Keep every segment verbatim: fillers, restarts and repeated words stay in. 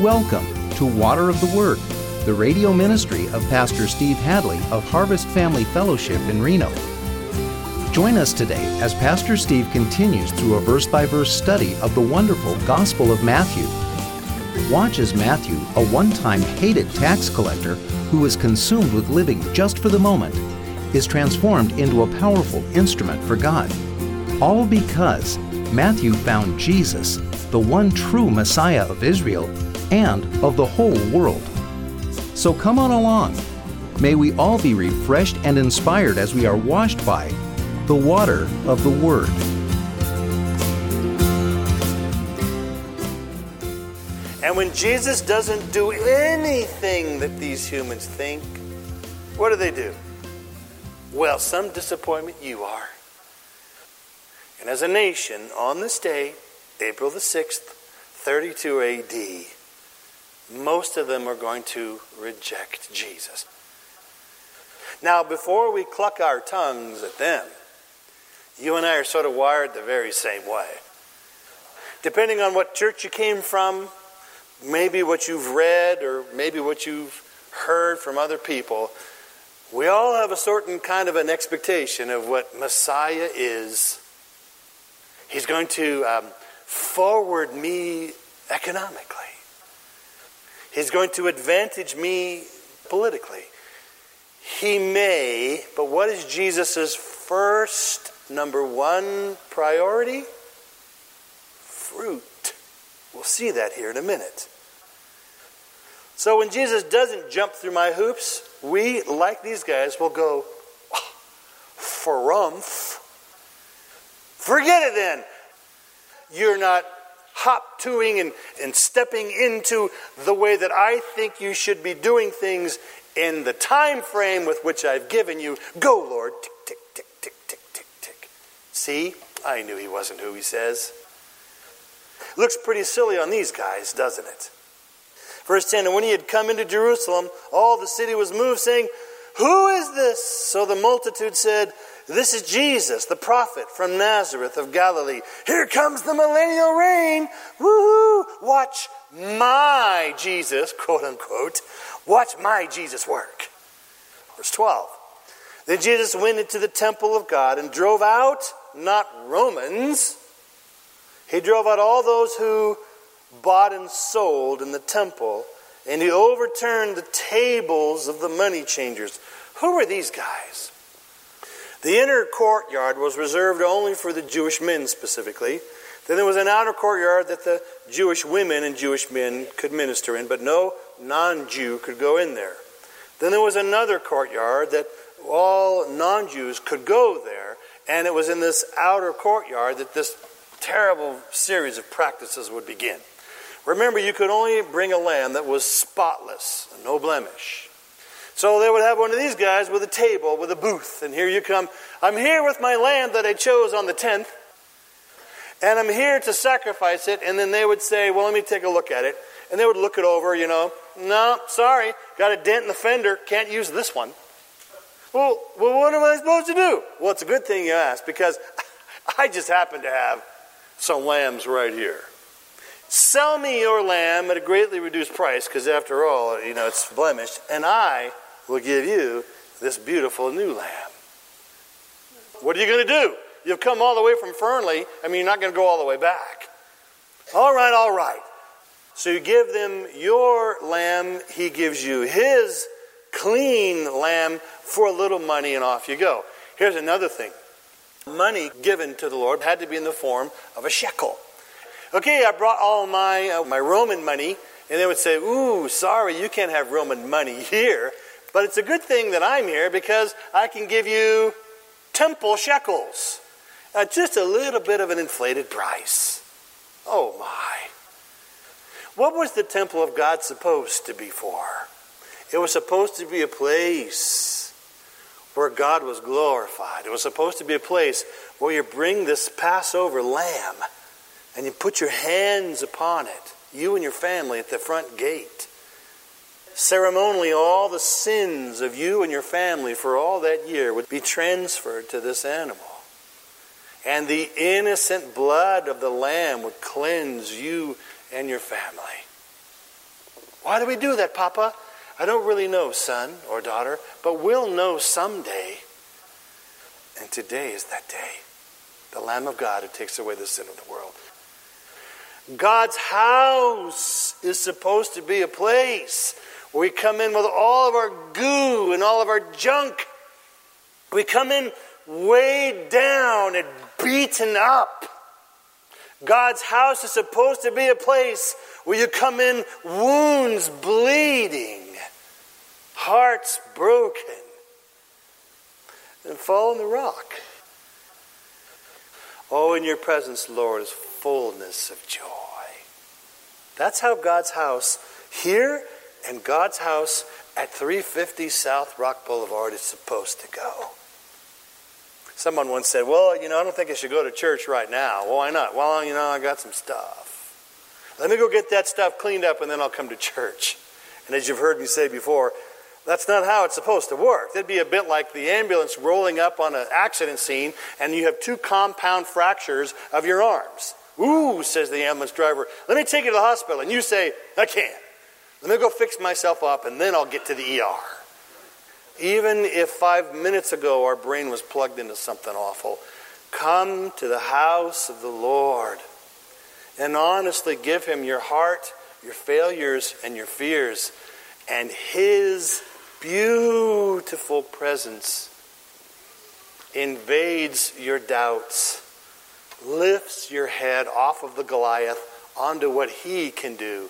Welcome to Water of the Word, the radio ministry of Pastor Steve Hadley of Harvest Family Fellowship in Reno. Join us today as Pastor Steve continues through a verse-by-verse study of the wonderful Gospel of Matthew. Watch as Matthew, a one-time hated tax collector who was consumed with living just for the moment, is transformed into a powerful instrument for God. All because Matthew found Jesus, the one true Messiah of Israel and of the whole world. So come on along. May we all be refreshed and inspired as we are washed by the water of the Word. And when Jesus doesn't do anything that these humans think, what do they do? Well, some disappointment you are. And as a nation, on this day, April the sixth, thirty-two A D, most of them are going to reject Jesus. Now, before we cluck our tongues at them, you and I are sort of wired the very same way. Depending on what church you came from, maybe what you've read, or maybe what you've heard from other people, we all have a certain kind of an expectation of what Messiah is. He's going to um, forward me economically. He's going to advantage me politically. He may, but what is Jesus' first, number one priority? Fruit. We'll see that here in a minute. So when Jesus doesn't jump through my hoops, we, like these guys, will go, oh, frumph. Forget it then. You're not hop-toing and, and stepping into the way that I think you should be doing things in the time frame with which I've given you. Go, Lord. Tick, tick, tick, tick, tick, tick, tick. See? I knew he wasn't who he says. Looks pretty silly on these guys, doesn't it? Verse ten, and when he had come into Jerusalem, all the city was moved, saying, who is this? So the multitude said, this is Jesus, the prophet from Nazareth of Galilee. Here comes the millennial reign. Woo-hoo! Watch my Jesus, quote unquote. Watch my Jesus work. Verse twelve. Then Jesus went into the temple of God and drove out, not Romans. He drove out all those who bought and sold in the temple, and he overturned the tables of the money changers. Who were these guys? The inner courtyard was reserved only for the Jewish men specifically. Then there was an outer courtyard that the Jewish women and Jewish men could minister in, but no non-Jew could go in there. Then there was another courtyard that all non-Jews could go there, and it was in this outer courtyard that this terrible series of practices would begin. Remember, you could only bring a lamb that was spotless, no blemish. So they would have one of these guys with a table, with a booth. And here you come. I'm here with my lamb that I chose on the tenth. And I'm here to sacrifice it. And then they would say, well, let me take a look at it. And they would look it over, you know. No, sorry. Got a dent in the fender. Can't use this one. Well, well, what am I supposed to do? Well, it's a good thing you asked, because I just happen to have some lambs right here. Sell me your lamb at a greatly reduced price, because after all, you know, it's blemished. And I will give you this beautiful new lamb. What are you going to do? You've come all the way from Fernley. I mean, you're not going to go all the way back. All right, all right. So you give them your lamb. He gives you his clean lamb for a little money, and off you go. Here's another thing. Money given to the Lord had to be in the form of a shekel. Okay, I brought all my uh, my Roman money, and they would say, ooh, sorry, you can't have Roman money here. But it's a good thing that I'm here, because I can give you temple shekels. Uh, just a little bit of an inflated price. Oh my. What was the temple of God supposed to be for? It was supposed to be a place where God was glorified. It was supposed to be a place where you bring this Passover lamb and you put your hands upon it, you and your family at the front gate. Ceremonially, all the sins of you and your family for all that year would be transferred to this animal. And the innocent blood of the lamb would cleanse you and your family. Why do we do that, Papa? I don't really know, son or daughter, but we'll know someday. And today is that day. The Lamb of God who takes away the sin of the world. God's house is supposed to be a place where we come in with all of our goo and all of our junk. We come in weighed down and beaten up. God's house is supposed to be a place where you come in wounds bleeding, hearts broken, and fall on the rock. Oh, in your presence, Lord, is fullness of joy. That's how God's house here and God's house at three fifty South Rock Boulevard is supposed to go. Someone once said, well, you know, I don't think I should go to church right now. Well, why not? Well, you know, I got some stuff. Let me go get that stuff cleaned up and then I'll come to church. And as you've heard me say before, that's not how it's supposed to work. That'd be a bit like the ambulance rolling up on an accident scene and you have two compound fractures of your arms. Ooh, says the ambulance driver, let me take you to the hospital. And you say, I can't. Let me go fix myself up and then I'll get to the E R. Even if five minutes ago our brain was plugged into something awful, come to the house of the Lord and honestly give him your heart, your failures, and your fears, and his beautiful presence invades your doubts, lifts your head off of the Goliath onto what he can do.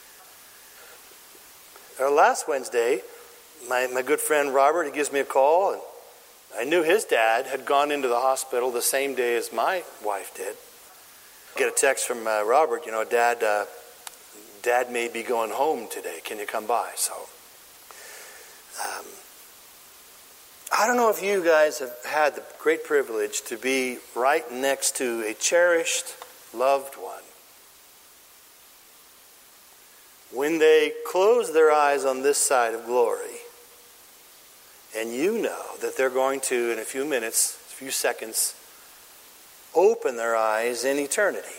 Our last Wednesday, My, my good friend Robert, he gives me a call, and I knew his dad had gone into the hospital the same day as my wife did. Get a text from uh, Robert, you know, Dad, uh, Dad may be going home today. Can you come by? So, um, I don't know if you guys have had the great privilege to be right next to a cherished, loved one. When they close their eyes on this side of glory, and you know that they're going to, in a few minutes, a few seconds, open their eyes in eternity.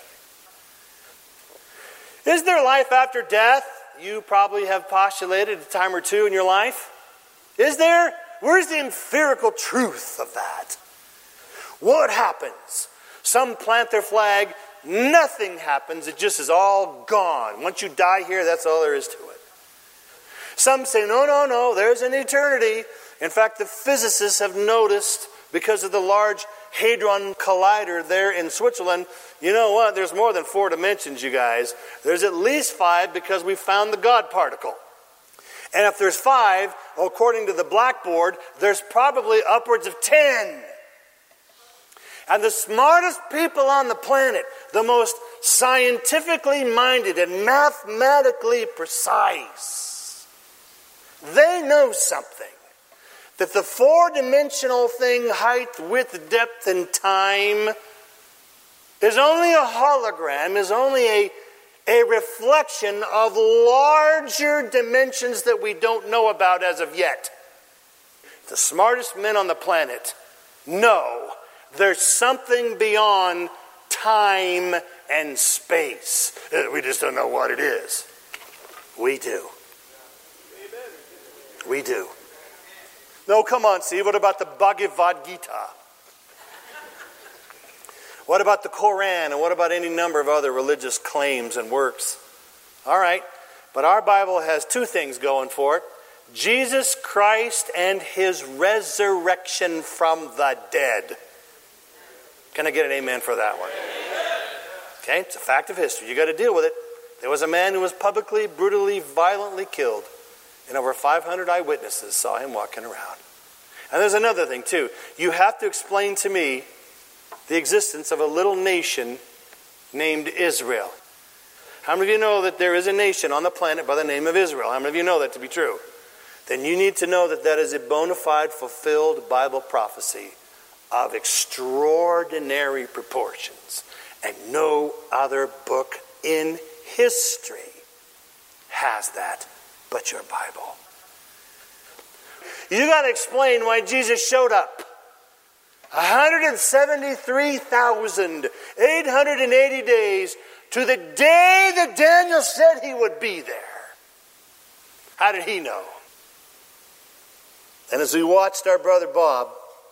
Is there life after death? You probably have postulated a time or two in your life. Is there? Where's the empirical truth of that? What happens? Some plant their flag, nothing happens, it just is all gone. Once you die here, that's all there is to it. Some say, no, no, no, there's an eternity. In fact, the physicists have noticed, because of the large Hadron Collider there in Switzerland, you know what? There's more than four dimensions, you guys. There's at least five because we found the God particle. And if there's five, according to the blackboard, there's probably upwards of ten. And the smartest people on the planet, the most scientifically minded and mathematically precise, they know something. That the four-dimensional thing, height, width, depth, and time, is only a hologram, is only a, a reflection of larger dimensions that we don't know about as of yet. The smartest men on the planet know there's something beyond time and space. We just don't know what it is. We do. We do. No, come on, Steve. What about the Bhagavad Gita? What about the Koran? And what about any number of other religious claims and works? All right. But our Bible has two things going for it. Jesus Christ and his resurrection from the dead. Can I get an amen for that one? Okay, it's a fact of history. You got to deal with it. There was a man who was publicly, brutally, violently killed. And over five hundred eyewitnesses saw him walking around. And there's another thing, too. You have to explain to me the existence of a little nation named Israel. How many of you know that there is a nation on the planet by the name of Israel? How many of you know that to be true? Then you need to know that that is a bona fide, fulfilled Bible prophecy of extraordinary proportions. And no other book in history has that but your Bible. You got to explain why Jesus showed up. one hundred seventy-three thousand eight hundred eighty days to the day that Daniel said he would be there. How did he know? And as we watched our brother Bob,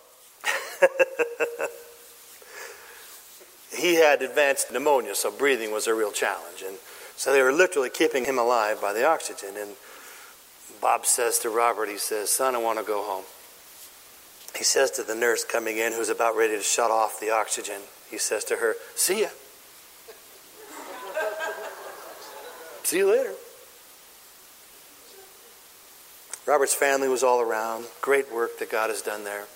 he had advanced pneumonia, so breathing was a real challenge. And so they were literally keeping him alive by the oxygen. And Bob says to Robert, he says, son, I want to go home. He says to the nurse coming in, who's about ready to shut off the oxygen, he says to her, see ya. See you later. Robert's family was all around. Great work that God has done there.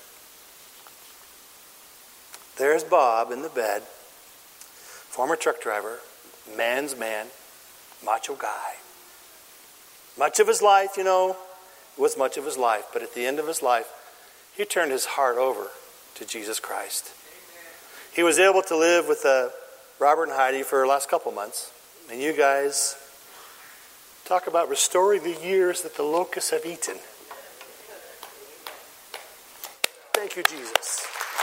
There's Bob in the bed. Former truck driver. Man's man. Macho guy. Much of his life, you know, was much of his life. But at the end of his life, he turned his heart over to Jesus Christ. He was able to live with uh, Robert and Heidi for the last couple months. And you guys... talk about restoring the years that the locusts have eaten. Thank you, Jesus.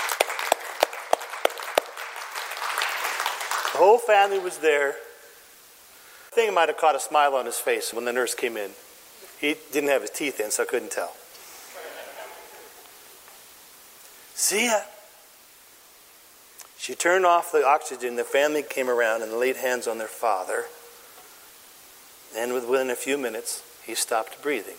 The whole family was there. I think he might have caught a smile on his face when the nurse came in. He didn't have his teeth in, so I couldn't tell. See ya. She turned off the oxygen. The family came around and laid hands on their father. And within a few minutes, he stopped breathing.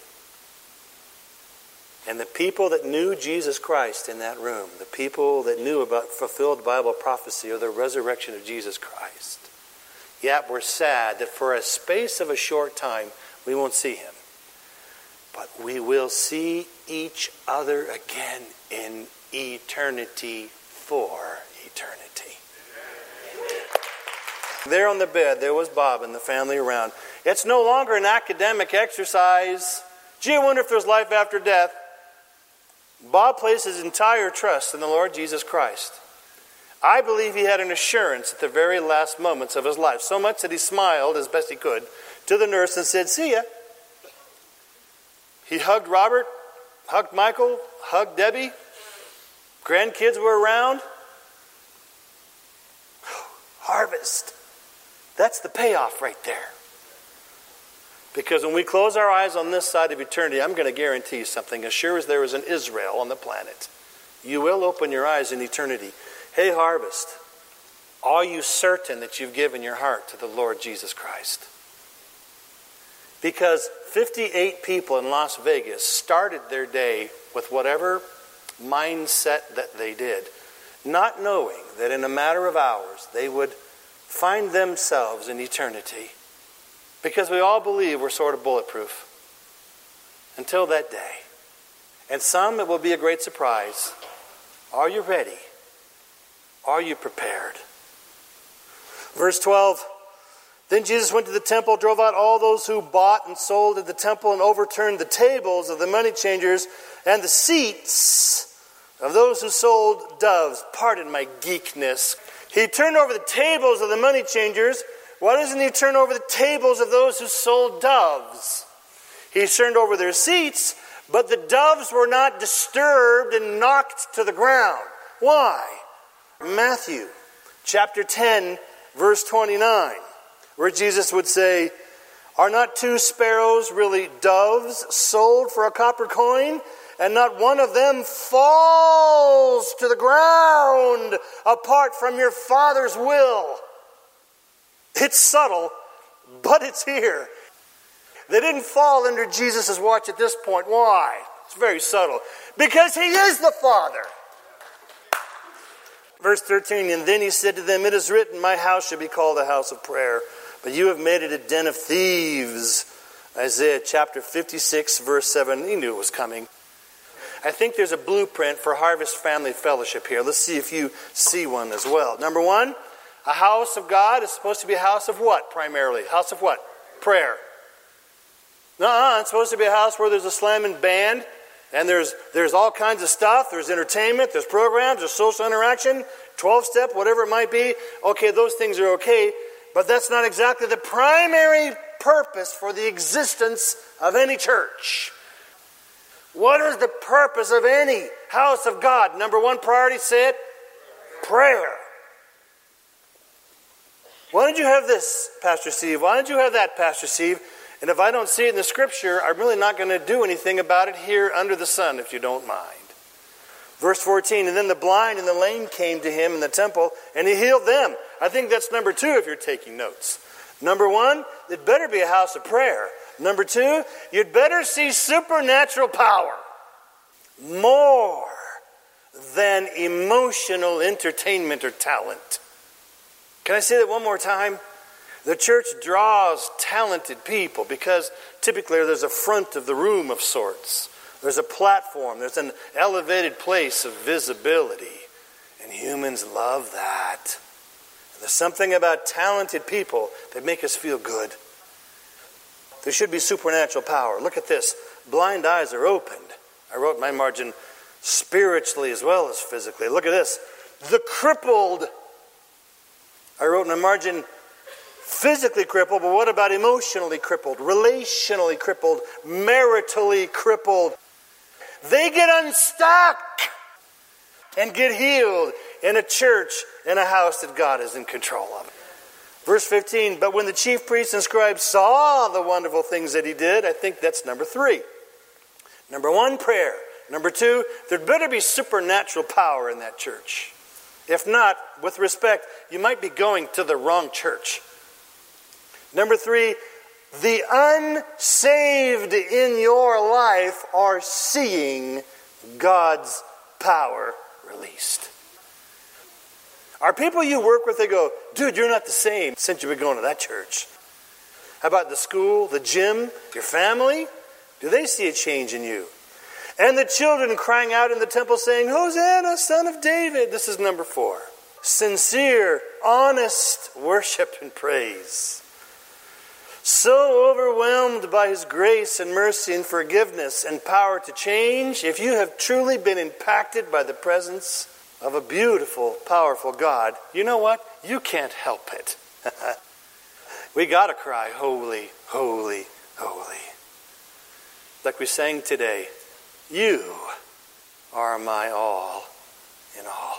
And the people that knew Jesus Christ in that room, the people that knew about fulfilled Bible prophecy or the resurrection of Jesus Christ, yet were sad that for a space of a short time, we won't see him. But we will see each other again in eternity for eternity. There on the bed, there was Bob and the family around. It's no longer an academic exercise. Gee, I wonder if there's life after death. Bob placed his entire trust in the Lord Jesus Christ. I believe he had an assurance at the very last moments of his life, so much that he smiled as best he could to the nurse and said, see ya. He hugged Robert, hugged Michael, hugged Debbie. Grandkids were around. Harvest. That's the payoff right there. Because when we close our eyes on this side of eternity, I'm going to guarantee you something. As sure as there is an Israel on the planet, you will open your eyes in eternity. Hey, Harvest, are you certain that you've given your heart to the Lord Jesus Christ? Because fifty-eight people in Las Vegas started their day with whatever mindset that they did, not knowing that in a matter of hours they would find themselves in eternity. Because we all believe we're sort of bulletproof until that day. And some, it will be a great surprise. Are you ready? Are you prepared? Verse twelve, then Jesus went to the temple, drove out all those who bought and sold at the temple, and overturned the tables of the money changers and the seats of those who sold doves. Pardon my geekness. He turned over the tables of the money changers. Why doesn't he turn over the tables of those who sold doves? He turned over their seats, but the doves were not disturbed and knocked to the ground. Why? Matthew chapter ten, verse twenty-nine, where Jesus would say, are not two sparrows, really doves, sold for a copper coin? And not one of them falls to the ground apart from your Father's will. It's subtle, but it's here. They didn't fall under Jesus' watch at this point. Why? It's very subtle. Because he is the Father. Verse thirteen, and then he said to them, it is written, my house shall be called a house of prayer, but you have made it a den of thieves. Isaiah chapter fifty-six, verse seven. He knew it was coming. I think there's a blueprint for Harvest Family Fellowship here. Let's see if you see one as well. Number one, a house of God is supposed to be a house of what primarily? House of what? Prayer. No, it's supposed to be a house where there's a slamming band and there's there's all kinds of stuff. There's entertainment, there's programs, there's social interaction, twelve-step, whatever it might be. Okay, those things are okay, but that's not exactly the primary purpose for the existence of any church. What is the purpose of any house of God? Number one priority, say it, prayer. Why don't you have this, Pastor Steve? Why don't you have that, Pastor Steve? And if I don't see it in the scripture, I'm really not going to do anything about it here under the sun, if you don't mind. Verse fourteen, and then the blind and the lame came to him in the temple, and he healed them. I think that's number two if you're taking notes. Number one, it better be a house of prayer. Number two, you'd better see supernatural power. More than emotional entertainment or talent. Can I say that one more time? The church draws talented people because typically there's a front of the room of sorts. There's a platform. There's an elevated place of visibility. And humans love that. And there's something about talented people that make us feel good. There should be supernatural power. Look at this. Blind eyes are opened. I wrote in my margin, spiritually as well as physically. Look at this. The crippled. I wrote in the margin, physically crippled, but what about emotionally crippled, relationally crippled, maritally crippled? They get unstuck and get healed in a church, in a house that God is in control of. Verse fifteen, but when the chief priests and scribes saw the wonderful things that he did, I think that's number three. Number one, prayer. Number two, there'd better be supernatural power in that church. If not, with respect, you might be going to the wrong church. Number three, the unsaved in your life are seeing God's power released. Are people you work with, they go, dude, you're not the same since you've been going to that church. How about the school, the gym, your family? Do they see a change in you? And the children crying out in the temple saying, Hosanna, son of David. This is number four. Sincere, honest worship and praise. So overwhelmed by his grace and mercy and forgiveness and power to change, if you have truly been impacted by the presence of a beautiful, powerful God, you know what? You can't help it. We got to cry, holy, holy, holy. Like we sang today, you are my all in all.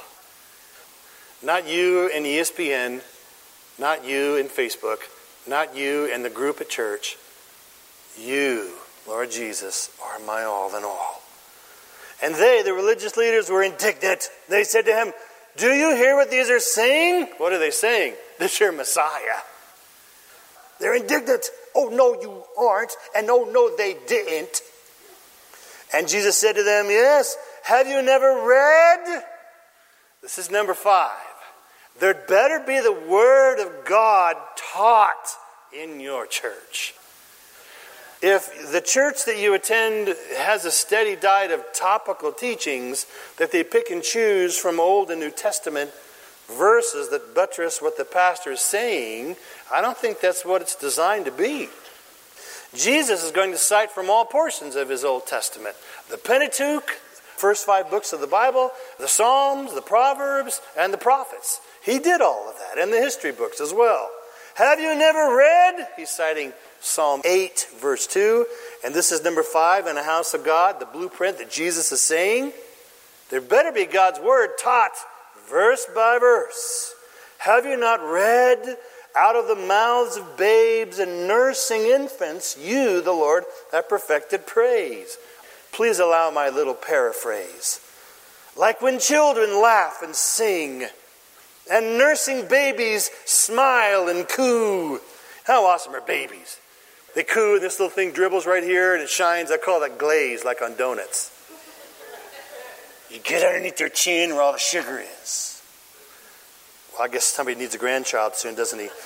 Not you and E S P N, not you and Facebook, not you and the group at church. You, Lord Jesus, are my all in all. And they, the religious leaders, were indignant. They said to him, do you hear what these are saying? What are they saying? This your Messiah. They're indignant. Oh, no, you aren't. And oh, no, they didn't. And Jesus said to them, yes, have you never read? This is number five. There'd better be the word of God taught in your church. If the church that you attend has a steady diet of topical teachings that they pick and choose from Old and New Testament verses that buttress what the pastor is saying, I don't think that's what it's designed to be. Jesus is going to cite from all portions of his Old Testament. The Pentateuch, first five books of the Bible, the Psalms, the Proverbs, and the prophets. He did all of that, and the history books as well. Have you never read? He's citing Psalm eight, verse two. And this is number five in the house of God, the blueprint that Jesus is saying. There better be God's word taught verse by verse. Have you not read? Out of the mouths of babes and nursing infants, you, the Lord, have perfected praise. Please allow my little paraphrase. Like when children laugh and sing, and nursing babies smile and coo. How awesome are babies? They coo, and this little thing dribbles right here, and it shines. I call that glaze, like on donuts. You get underneath their chin where all the sugar is. Well, I guess somebody needs a grandchild soon, doesn't he?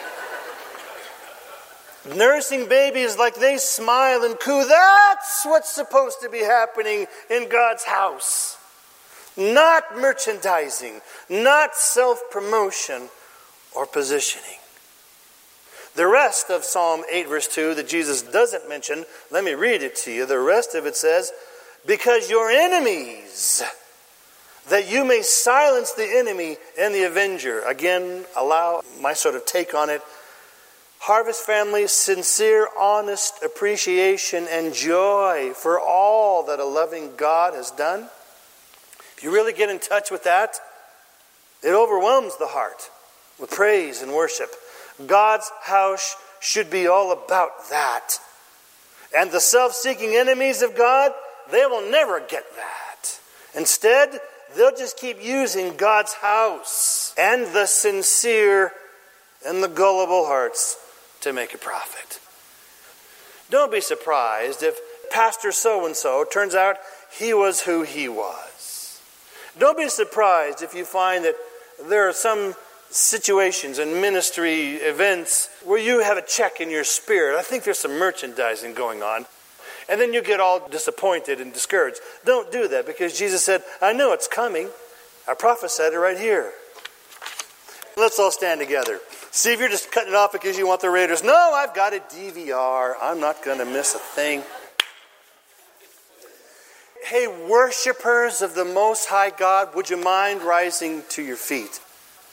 Nursing babies like they smile and coo. That's what's supposed to be happening in God's house. Not merchandising, not self-promotion or positioning. The rest of Psalm eight verse two that Jesus doesn't mention, let me read it to you. The rest of it says, because your enemies, that you may silence the enemy and the avenger. Again, allow my sort of take on it. Harvest family, sincere, honest appreciation and joy for all that a loving God has done. If you really get in touch with that, it overwhelms the heart with praise and worship. God's house should be all about that. And the self-seeking enemies of God, they will never get that. Instead, they'll just keep using God's house and the sincere and the gullible hearts to make a profit. Don't be surprised if Pastor so-and-so turns out he was who he was. Don't be surprised if you find that there are some situations and ministry events where you have a check in your spirit. I think there's some merchandising going on. And then you get all disappointed and discouraged. Don't do that, because Jesus said, I know it's coming. I prophesied it right here. Let's all stand together. See if you're just cutting it off because you want the Raiders. No, I've got a D V R. I'm not going to miss a thing. Hey, worshipers of the Most High God, would you mind rising to your feet?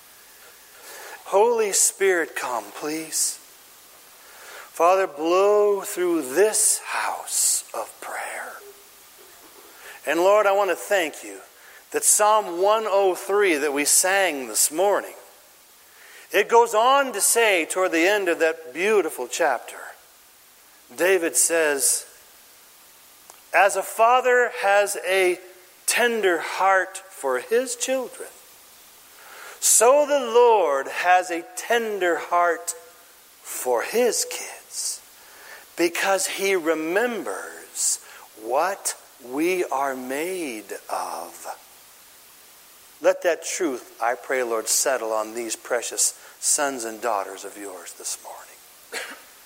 Holy Spirit, come, please. Father, blow through this house of prayer. And Lord, I want to thank you that Psalm one oh three that we sang this morning, it goes on to say toward the end of that beautiful chapter, David says, as a father has a tender heart for his children, so the Lord has a tender heart for his kids, because he remembers what we are made of. Let that truth, I pray, Lord, settle on these precious sons and daughters of yours this morning.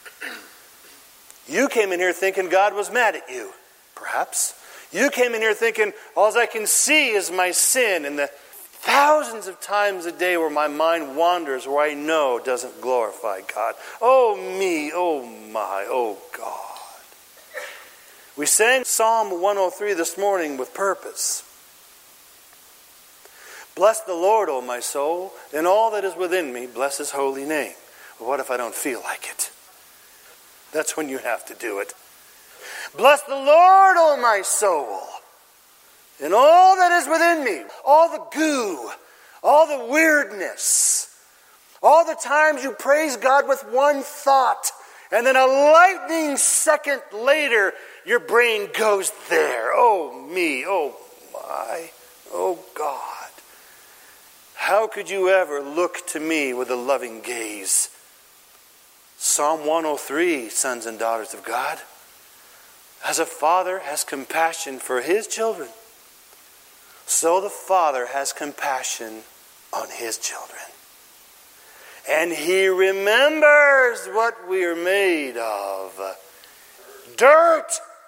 You came in here thinking God was mad at you, perhaps. You came in here thinking, all I can see is my sin and the thousands of times a day where my mind wanders, where I know doesn't glorify God. Oh me, oh my, oh God. We sang Psalm one oh three this morning with purpose. Bless the Lord, O my soul, and all that is within me, bless his holy name. But what if I don't feel like it? That's when you have to do it. Bless the Lord, O my soul, and all that is within me, all the goo, all the weirdness, all the times you praise God with one thought, and then a lightning second later, your brain goes there. Oh me, oh my, oh God. How could you ever look to me with a loving gaze? Psalm one oh three, sons and daughters of God. As a father has compassion for his children, so the Father has compassion on his children. And he remembers what we are made of. Dirt!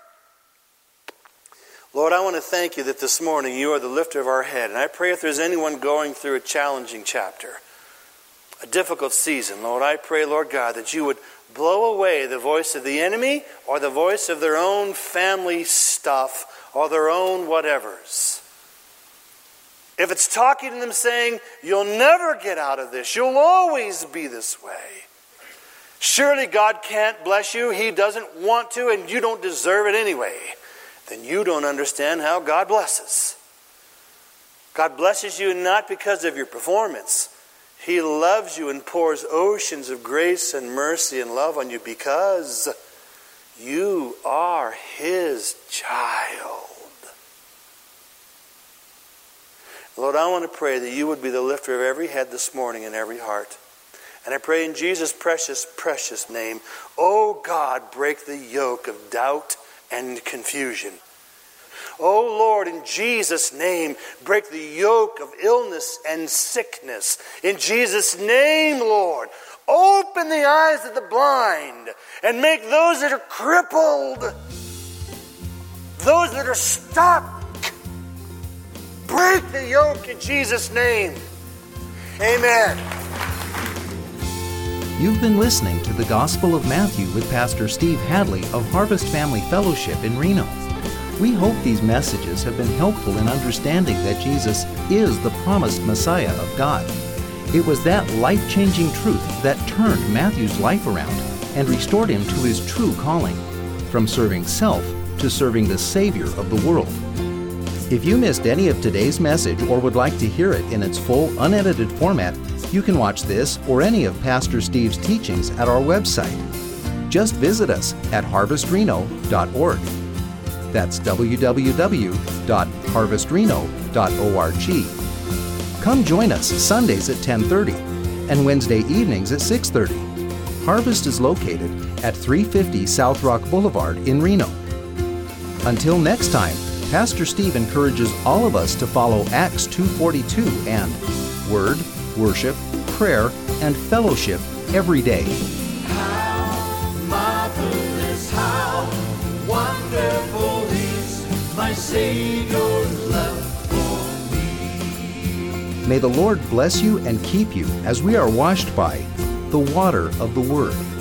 Lord, I want to thank you that this morning you are the lifter of our head. And I pray if there's anyone going through a challenging chapter, a difficult season, Lord, I pray, Lord God, that you would blow away the voice of the enemy or the voice of their own family stuff or their own whatevers. If it's talking to them saying, you'll never get out of this, you'll always be this way. Surely God can't bless you, he doesn't want to, and you don't deserve it anyway. Then you don't understand how God blesses. God blesses you not because of your performance. He loves you and pours oceans of grace and mercy and love on you because you are his child. Lord, I want to pray that you would be the lifter of every head this morning and every heart. And I pray in Jesus' precious, precious name, oh God, break the yoke of doubt and confusion. Oh Lord, in Jesus' name, break the yoke of illness and sickness. In Jesus' name, Lord, open the eyes of the blind and make those that are crippled, those that are stuck, break the yoke in Jesus' name. Amen. You've been listening to the Gospel of Matthew with Pastor Steve Hadley of Harvest Family Fellowship in Reno. We hope these messages have been helpful in understanding that Jesus is the promised Messiah of God. It was that life-changing truth that turned Matthew's life around and restored him to his true calling, from serving self to serving the Savior of the world. If you missed any of today's message or would like to hear it in its full, unedited format, You can watch this or any of Pastor Steve's teachings at our website. Just visit us at harvest reno dot org. That's w w w dot harvest reno dot org. Come join us Sundays at ten thirty and Wednesday evenings at six thirty. Harvest is located at three fifty South Rock Boulevard in Reno. Until next time, Pastor Steve encourages all of us to follow Acts two forty-two and Word, Worship, Prayer, and Fellowship every day. How marvelous, how wonderful is my Savior's love for me. May the Lord bless you and keep you as we are washed by the water of the Word.